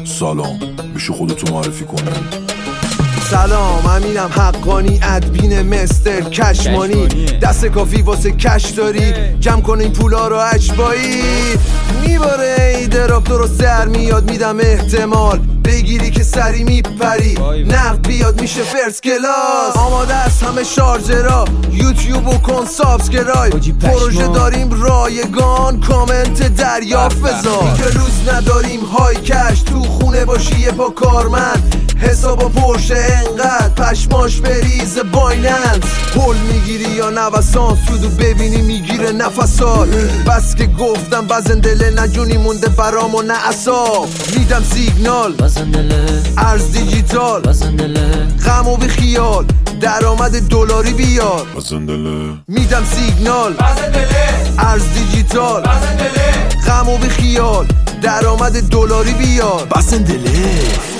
سلام، میشه خودتو معرفی کنی؟ سلام، امینم حقانی، ادبین مستر کشمانی. دست کافی واسه کش داری؟ جمع کن این پولا رو اجبایی. میباره ای دراب درست در میاد، میدم احتمال بگیری که سری میپری. نقد بیاد میشه فرست کلاس. آماده است همه شارژرها، یوتیوب و کن سابسکرایب. پروژه داریم رایگان، کامنت دریافت بذار. اینجا روز نداریم های کش، تو خونه باشی یه پا کارمند. حسابا پرشه انقدر پشماش بریز بایننس. پول میگیری یا نوسان، سودو ببینی میگیره نفسات. بس که گفتم بزن دله، نجونی مونده برام و نه اصاب. میدم سیگنال ارز دیجیتال، غم و بی خیال درآمد دلاری بیار. میدم سیگنال ارز دیجیتال، غم و بی خیال درآمد دلاری بیار. بسندله